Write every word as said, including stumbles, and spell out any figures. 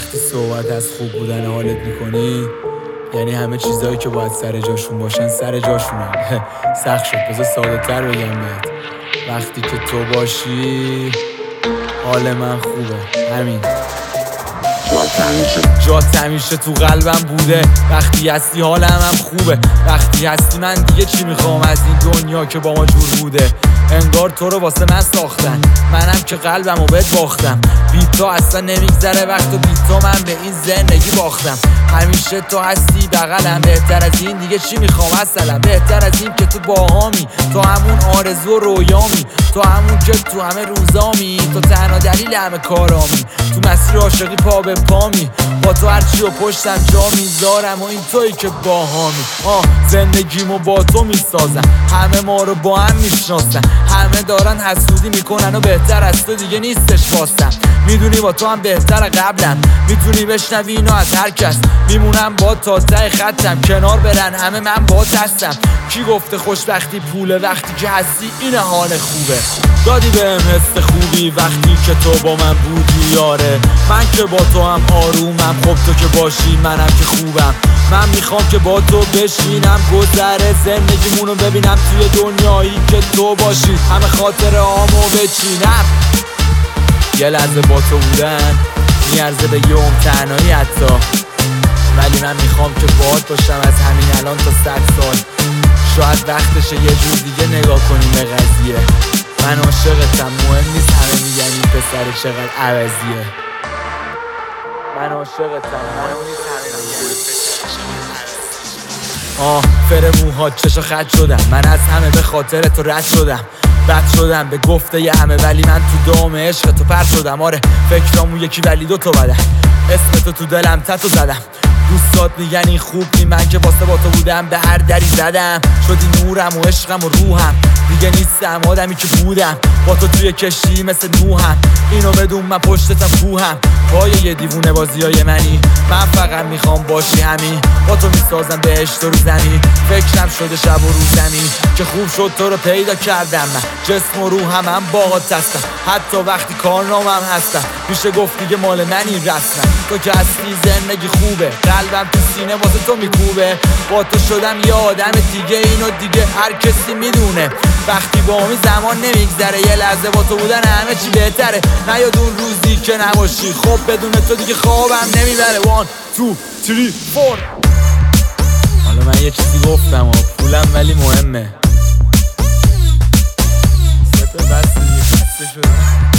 وقتی صحبت از خوب بودن حالت میکنی یعنی همه چیزایی که باید سر جاشون باشن سر جاشونن. سخت شد بذار ساده تر بگم بهت، وقتی که تو باشی حال من خوبه. همین جات همیشه تو قلبم بوده، وقتی هستی حالم هم خوبه. وقتی هستی من دیگه چی میخوام از این دنیا که با ما جور بوده. انگار تو رو واسه من ساختن، منم که قلبم رو بهت باختم. بی تو اصلا نمیگذره وقت و بی تو من به این زندگی باختم. همیشه تو هستی بغلم، بهتر از این دیگه چی میخوام اصلا. بهتر از این که تو باهامی، تو همون آرزو و رویامی، تو همون که تو همه روزامی، تو تنها دلیل همه کارامی. تو مسیر عاشقی پا به پامی، با تو هرچی و پشتم جا میذارم و این تویی که باهامی. آه زندگیمو با تو میسازم، همه ما رو با هم میشناسن، همه دارن حسودی میکنن و بهتر از تو دیگه نیستش واسم. میدونی با تو هم بهتر قبلم، میتونی بشنوی اینو از هر کس. میمونم با تا ته خطم، کنار برن همه من با هستم. کی گفته خوشبختی پوله؟ وقتی که هستی اینه حال خوبه. دادی بهم حس خوبی وقتی که تو با من بودی یاره. من که با تو هم آرومم، خب تو که باشی منم که خوبم. من میخوام که با تو بشینم گذره زندگیمونو ببینم توی دنیایی که تو باشی. همه خاطره هامو بچینم، یه لحظه با تو بودن میارزه به یوم تنهایی حتی. ولی من میخوام که باهات باشم از همین الان تا صد سال. شاید وقتشه یه جور دیگه نگاه کنیم به قضیه. من عاشقتم، مهم نیست همه میگن این پسر چقدر عوضیه. من عاشقتم، مهم نیست همه میگن این پسر چقدر عوضیه. آه فر موهات چشا خط شدم، من از همه به خاطر تو رد شدم. بد شدم به گفته ی همه، ولی من تو دام عشق تو پر شدم. آره فکرامو یکی ولی دو تا بدم، اسم تو تو دلم تتو زدم. دوستات میگن این خوب نی، من که واسه با تو بودم به هر دری زدم. شدی نورم و عشقم و روحم، دیگه نیستم آدمی که بودم. با تو توی کشتی مثل نوحم، اینو بدون من پشتتم کوهم. پای یه دیوونه بازیای منی، من فقط میخوام باشی همین. با تو میسازم بهشت رو زمین، فکرم شده شب و روز زمین. که خوب شد تو رو پیدا کردم، من جسم و روحم هم باهات هستم. حتی وقتی کارنامم هستم، میشه گفت دیگه مال منی رسمم. تو که هستی زندگی خوبه، قلبم تو سینه واسه تو میکوبه. با تو شدم یه آدم دیگه، اینو دیگه هر کسی میدونه. وقتی با می زمان نمیگذره، یه لحظه با تو بودن همه چی بهتره. نیاد اون روزی که نباشی، خب بدون تو دیگه خوابم نمیبره. وان تو تری فور. حالا من یه چیزی گفتم و پولم ولی مهمه. سپه بس دیگه خسته شدم.